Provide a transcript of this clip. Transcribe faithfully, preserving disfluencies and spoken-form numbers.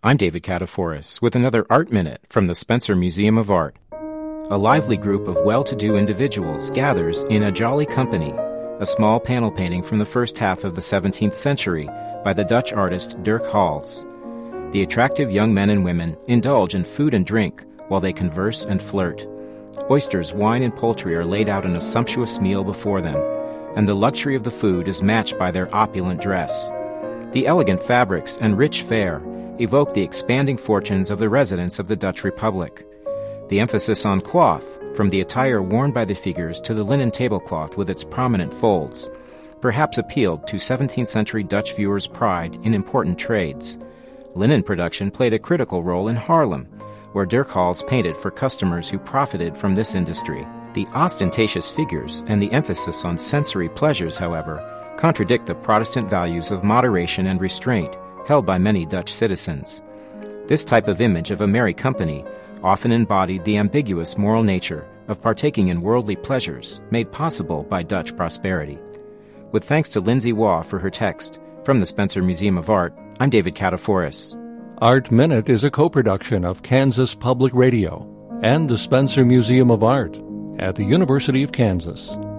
I'm David Kataforis with another Art Minute from the Spencer Museum of Art. A lively group of well-to-do individuals gathers in A Jolly Company, a small panel painting from the first half of the seventeenth century by the Dutch artist Dirk Hals. The attractive young men and women indulge in food and drink while they converse and flirt. Oysters, wine, and poultry are laid out in a sumptuous meal before them, and the luxury of the food is matched by their opulent dress. The elegant fabrics and rich fare evoke the expanding fortunes of the residents of the Dutch Republic. The emphasis on cloth, from the attire worn by the figures to the linen tablecloth with its prominent folds, perhaps appealed to seventeenth century Dutch viewers' pride in important trades. Linen production played a critical role in Haarlem, where Dirk Hals painted for customers who profited from this industry. The ostentatious figures and the emphasis on sensory pleasures, however, contradict the Protestant values of moderation and restraint held by many Dutch citizens. This type of image of a merry company often embodied the ambiguous moral nature of partaking in worldly pleasures made possible by Dutch prosperity. With thanks to Lindsay Waugh for her text, from the Spencer Museum of Art, I'm David Kataforis. Art Minute is a co-production of Kansas Public Radio and the Spencer Museum of Art at the University of Kansas.